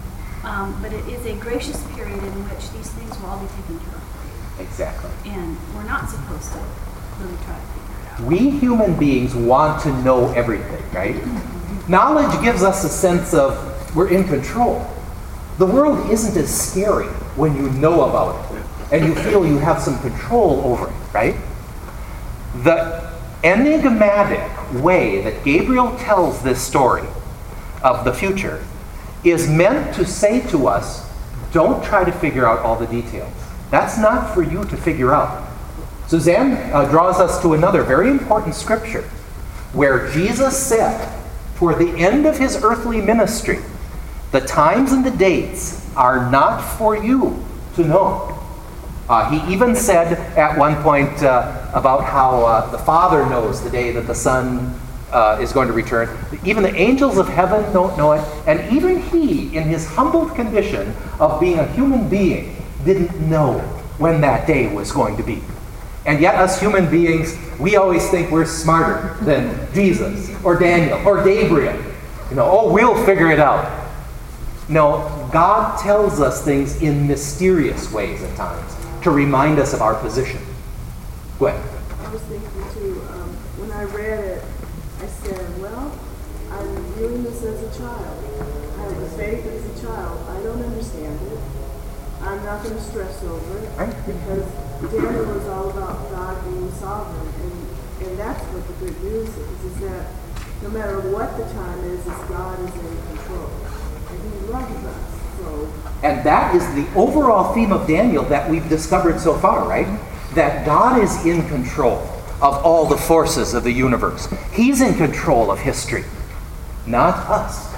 But it is a gracious period in which these things will all be taken care of. Exactly. And we're not supposed to really try to figure it out. We human beings want to know everything, right? Knowledge gives us a sense of we're in control. The world isn't as scary when you know about it and you feel you have some control over it, right? The enigmatic way that Gabriel tells this story of the future is meant to say to us, don't try to figure out all the details. That's not for you to figure out. Suzanne draws us to another very important scripture where Jesus said, for the end of his earthly ministry, the times and the dates are not for you to know. He even said at one point about how the Father knows the day that the Son is going to return. Even the angels of heaven don't know it. And even he, in his humbled condition of being a human being, didn't know when that day was going to be. And yet us human beings, we always think we're smarter than Jesus or Daniel or Gabriel. We'll figure it out. No, God tells us things in mysterious ways at times to remind us of our position. Go ahead. I was thinking too, when I read it, I said, well, I'm viewing this as a child. I have the faith as a child. I don't understand it. I'm not going to stress over it because Daniel was all about God being sovereign. And that's what the good news is that no matter what the time is God is in control. And he loves us. And that is the overall theme of Daniel that we've discovered so far, right? That God is in control of all the forces of the universe. He's in control of history, not us.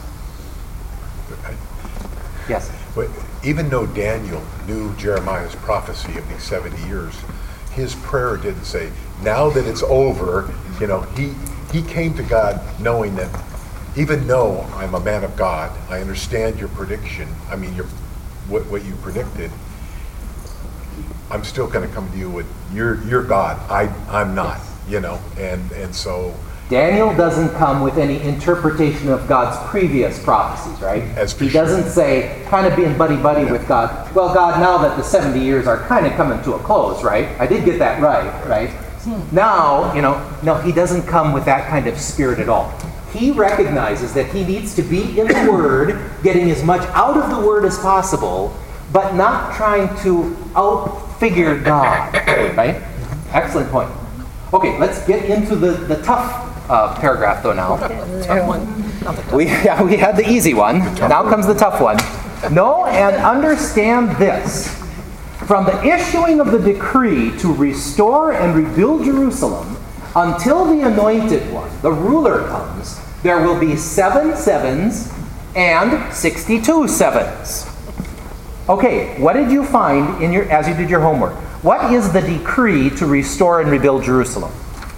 Yes? But even though Daniel knew Jeremiah's prophecy of these 70 years, his prayer didn't say, now that it's over, he came to God knowing that even though I'm a man of God, I understand your prediction, what you predicted, I'm still going to come to you with, you're God, I'm not, and so... Daniel doesn't come with any interpretation of God's previous prophecies, right? He doesn't say, kind of being buddy-buddy with God, well, God, now that the 70 years are kind of coming to a close, right? I did get that right? Now, no, he doesn't come with that kind of spirit at all. He recognizes that he needs to be in the Word, getting as much out of the Word as possible, but not trying to outfigure God, right? Excellent point. Okay, let's get into the tough paragraph, though, now. We had the easy one. Now comes the tough one. Know and understand this. From the issuing of the decree to restore and rebuild Jerusalem, until the Anointed One, the ruler, comes, there will be 7 sevens and 62 sevens. Okay, what did you find as you did your homework? What is the decree to restore and rebuild Jerusalem?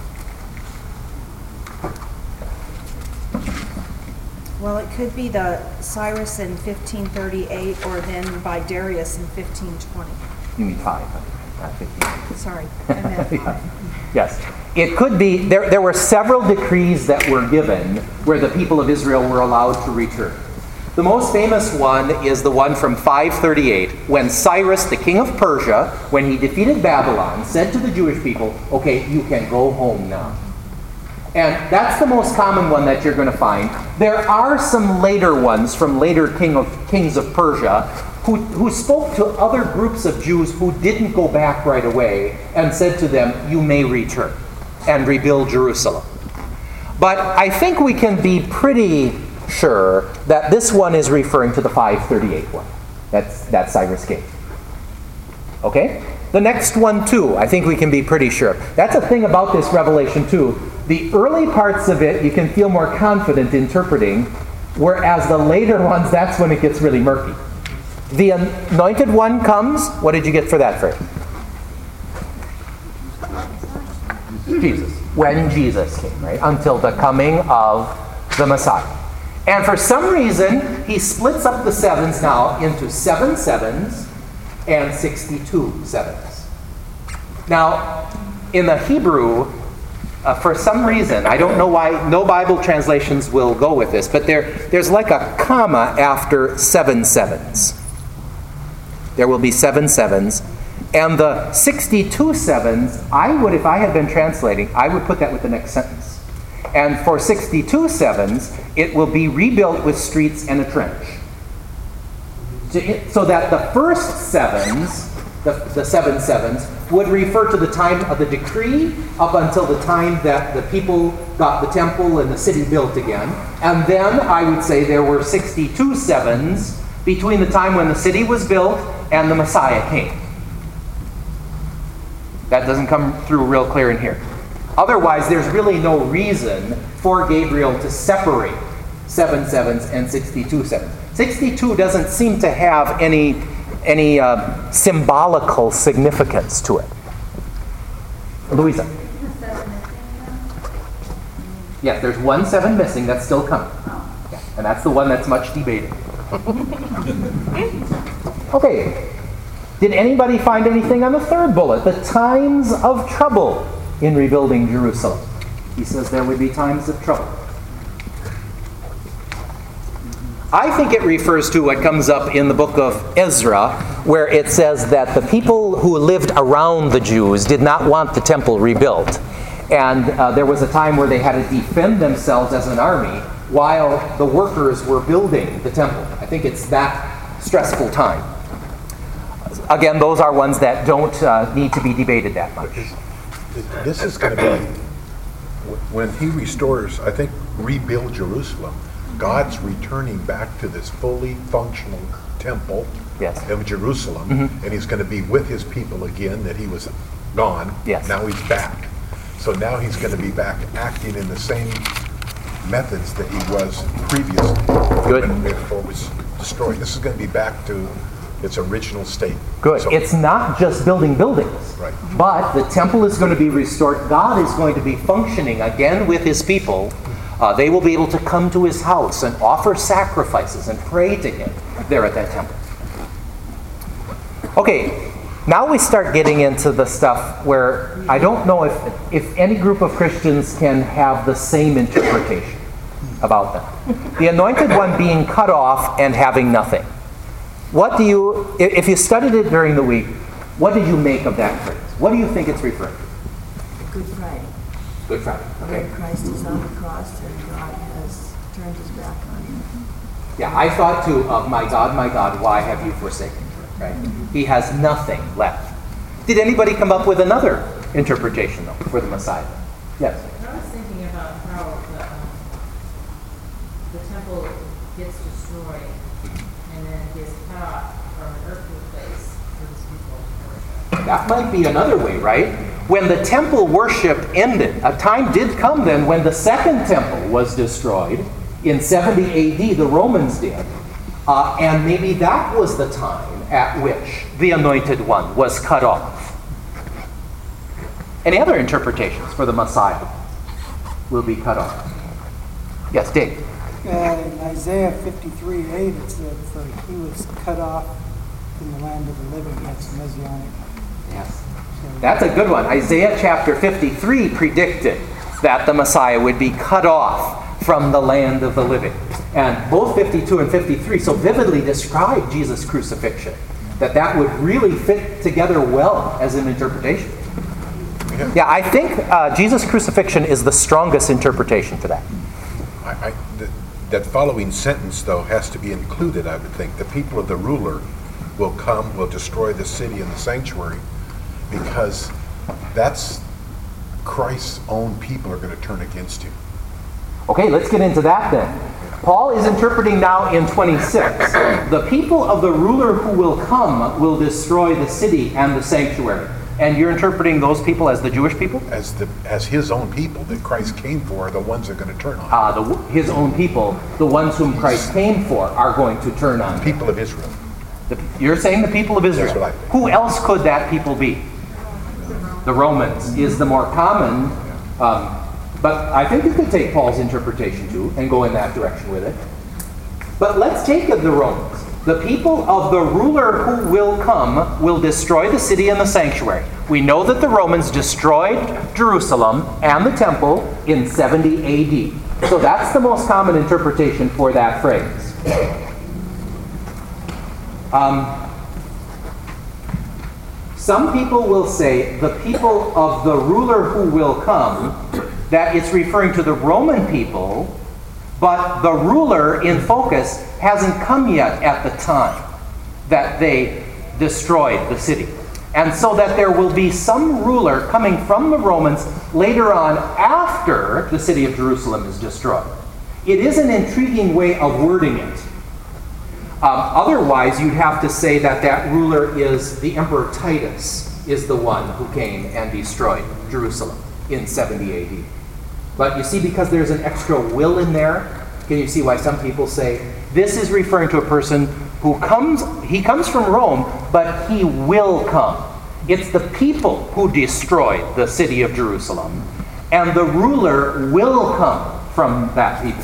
Well, it could be the Cyrus in 1538 or then by Darius in 1520. You mean 5, not 15. Sorry, I meant 5. Yes. It could be, there were several decrees that were given where the people of Israel were allowed to return. The most famous one is the one from 538, when Cyrus, the king of Persia, when he defeated Babylon, said to the Jewish people, okay, you can go home now. And that's the most common one that you're going to find. There are some later ones from later kings of Persia who spoke to other groups of Jews who didn't go back right away and said to them, you may return and rebuild Jerusalem. But I think we can be pretty sure that this one is referring to the 538 one. That's Cyrus king. Okay? The next one too, I think we can be pretty sure. That's a thing about this Revelation too. The early parts of it you can feel more confident interpreting, whereas the later ones, that's when it gets really murky. The Anointed One comes. What did you get for that phrase? Jesus. When Jesus came, right? Until the coming of the Messiah. And for some reason, he splits up the sevens now into 7 sevens and 62 sevens. Now, in the Hebrew, For some reason, I don't know why, no Bible translations will go with this, but there's like a comma after 7 sevens. There will be 7 sevens. And the 62 sevens, I would, if I had been translating, I would put that with the next sentence. And for 62 sevens, it will be rebuilt with streets and a trench. So that the first sevens, the 7 sevens, would refer to the time of the decree up until the time that the people got the temple and the city built again. And then I would say there were 62 sevens between the time when the city was built and the Messiah came. That doesn't come through real clear in here. Otherwise, there's really no reason for Gabriel to separate 7 sevens and 62 sevens. 62 doesn't seem to have any symbolical significance to it. Louisa. Yes, there's 1 7 missing that's still coming. Yeah, and that's the one that's much debated. Okay. Did anybody find anything on the third bullet? The times of trouble in rebuilding Jerusalem. He says there would be times of trouble. I think it refers to what comes up in the book of Ezra, where it says that the people who lived around the Jews did not want the temple rebuilt. And there was a time where they had to defend themselves as an army while the workers were building the temple. I think it's that stressful time. Again, those are ones that don't need to be debated that much. This is going to be, when he restores, I think, rebuild Jerusalem, God's returning back to this fully functional temple of Jerusalem, and he's going to be with his people again, that he was gone. Now he's back. So now he's going to be back acting in the same methods that he was previously before it was destroyed. This is going to be back to its original state. Good. So, it's not just building buildings, but the temple is going to be restored. God is going to be functioning again with his people. They will be able to come to his house and offer sacrifices and pray to him there at that temple. Okay, now we start getting into the stuff where I don't know if any group of Christians can have the same interpretation about them. The anointed one being cut off and having nothing. What do you, if you studied it during the week, what did you make of that phrase? What do you think it's referring to? Good Friday. Good Friday. Okay. When Christ is on the cross and God has turned his back on him. Yeah, I thought too of my God, why have you forsaken me? Right? He has nothing left. Did anybody come up with another interpretation though for the Messiah? Yes. I was thinking about how the temple gets destroyed and then gets cut off from an earthly place for his people to worship. That might be another way, right? When the temple worship ended, a time did come then when the second temple was destroyed in 70 AD, the Romans did. And maybe that was the time at which the anointed one was cut off. Any other interpretations for the Messiah will be cut off? Yes, Dave. In Isaiah 53:8, it said, "For he was cut off in the land of the living." That's messianic. Yes. That's a good one. Isaiah chapter 53 predicted that the Messiah would be cut off from the land of the living. And both 52 and 53 so vividly describe Jesus' crucifixion that would really fit together well as an interpretation. Yeah, I think Jesus' crucifixion is the strongest interpretation for that. That following sentence, though, has to be included, I would think. The people of the ruler will come, will destroy the city and the sanctuary, because that's Christ's own people are going to turn against him. Okay, let's get into that then. Paul is interpreting now in 26. The people of the ruler who will come will destroy the city and the sanctuary. And you're interpreting those people as the Jewish people? As his own people that Christ came for are the ones that are going to turn on him. His own people, the ones whom Christ came for, are going to turn on him. People of Israel. You're saying the people of Israel. That's what I think. Who else could that people be? The Romans is the more common, but I think you could take Paul's interpretation too and go in that direction with it. But let's take the Romans. The people of the ruler who will come will destroy the city and the sanctuary. We know that the Romans destroyed Jerusalem and the temple in 70 AD. So that's the most common interpretation for that phrase. Some people will say the people of the ruler who will come, that it's referring to the Roman people, but the ruler in focus hasn't come yet at the time that they destroyed the city. And so that there will be some ruler coming from the Romans later on after the city of Jerusalem is destroyed. It is an intriguing way of wording it. Otherwise, you'd have to say that that ruler is the Emperor Titus, is the one who came and destroyed Jerusalem in 70 AD. But you see, because there's an extra will in there, can you see why some people say this is referring to a person who comes from Rome, but he will come. It's the people who destroyed the city of Jerusalem, and the ruler will come from that people.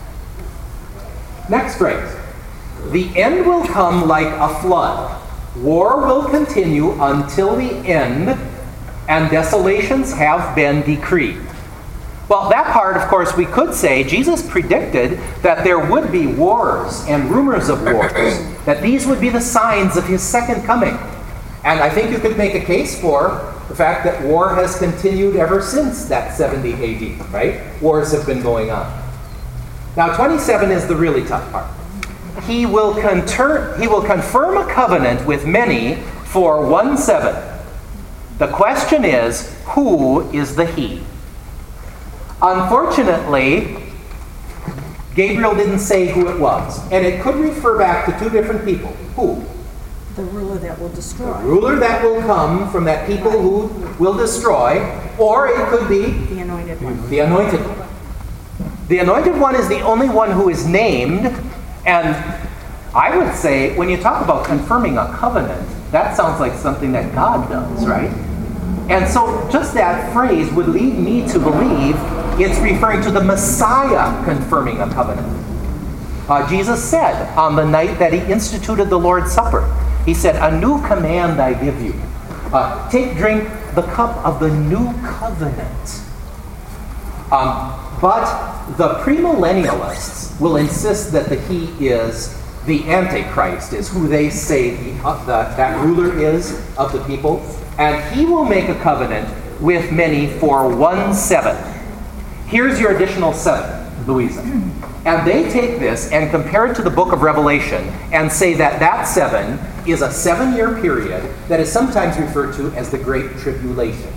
Next phrase. The end will come like a flood. War will continue until the end, and desolations have been decreed. Well, that part, of course, we could say Jesus predicted that there would be wars and rumors of wars, that these would be the signs of his second coming. And I think you could make a case for the fact that war has continued ever since that 70 AD, right? Wars have been going on. Now, 27 is the really tough part. He will confirm a covenant with many for 1/7. The question is, who is the he? Unfortunately, Gabriel didn't say who it was. And it could refer back to two different people. Who? The ruler that will destroy. The ruler that will come from that people who will destroy. Or it could be the anointed one. The anointed one. The anointed one is the only one who is named. And I would say, when you talk about confirming a covenant, that sounds like something that God does, right? And so just that phrase would lead me to believe it's referring to the Messiah confirming a covenant. Jesus said on the night that he instituted the Lord's Supper, he said, "A new command I give you. Drink the cup of the new covenant." But the premillennialists will insist that the he is the Antichrist, is who they say that ruler is of the people. And he will make a covenant with many for 1/7. Here's your additional 7, Louisa. And they take this and compare it to the book of Revelation and say that that 7 is a 7-year period that is sometimes referred to as the Great Tribulation.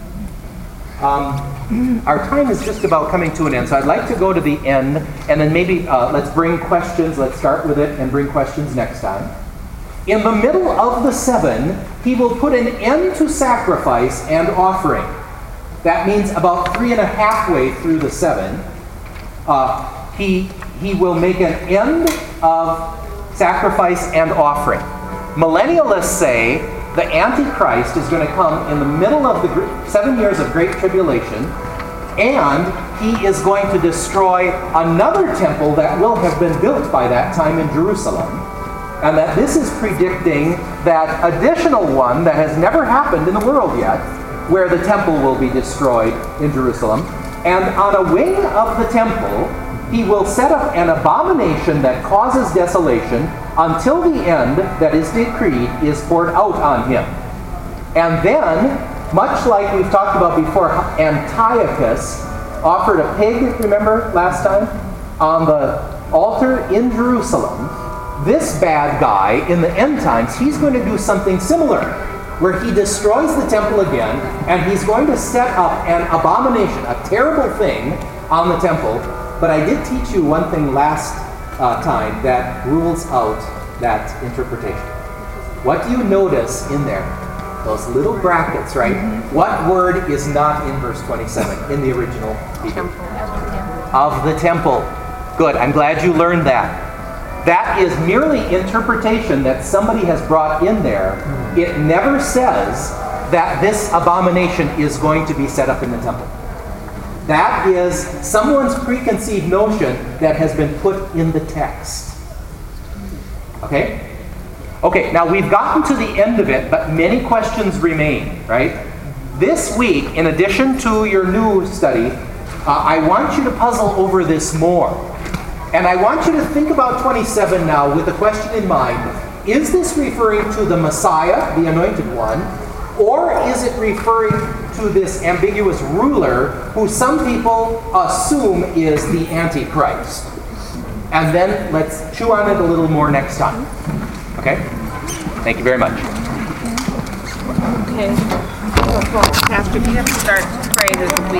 Our time is just about coming to an end, so I'd like to go to the end, and then maybe let's bring questions. Let's start with it and bring questions next time. In the middle of the 7, he will put an end to sacrifice and offering. That means about 3.5 way through the 7. He will make an end of sacrifice and offering. Millennialists say the Antichrist is going to come in the middle of the 7 years of Great Tribulation, and he is going to destroy another temple that will have been built by that time in Jerusalem. And that this is predicting that additional one that has never happened in the world yet, where the temple will be destroyed in Jerusalem. And on a wing of the temple, he will set up an abomination that causes desolation until the end that is decreed is poured out on him. And then, much like we've talked about before, Antiochus offered a pig, remember last time, on the altar in Jerusalem. This bad guy in the end times, he's going to do something similar, where he destroys the temple again, and he's going to set up an abomination, a terrible thing on the temple. But I did teach you one thing last time that rules out that interpretation. What do you notice in there? Those little brackets, right? What word is not in verse 27 in the original Hebrew? Of the temple. Good, I'm glad you learned that. That is merely interpretation that somebody has brought in there. It never says that this abomination is going to be set up in the temple. That is someone's preconceived notion that has been put in the text. Okay? Okay, now we've gotten to the end of it, but many questions remain, right? This week, in addition to your new study, I want you to puzzle over this more. And I want you to think about 27 now with the question in mind. Is this referring to the Messiah, the Anointed One, or is it referring to this ambiguous ruler who some people assume is the Antichrist? And then let's chew on it a little more next time. Okay? Thank you very much. Okay. Pastor, we have to start to pray that we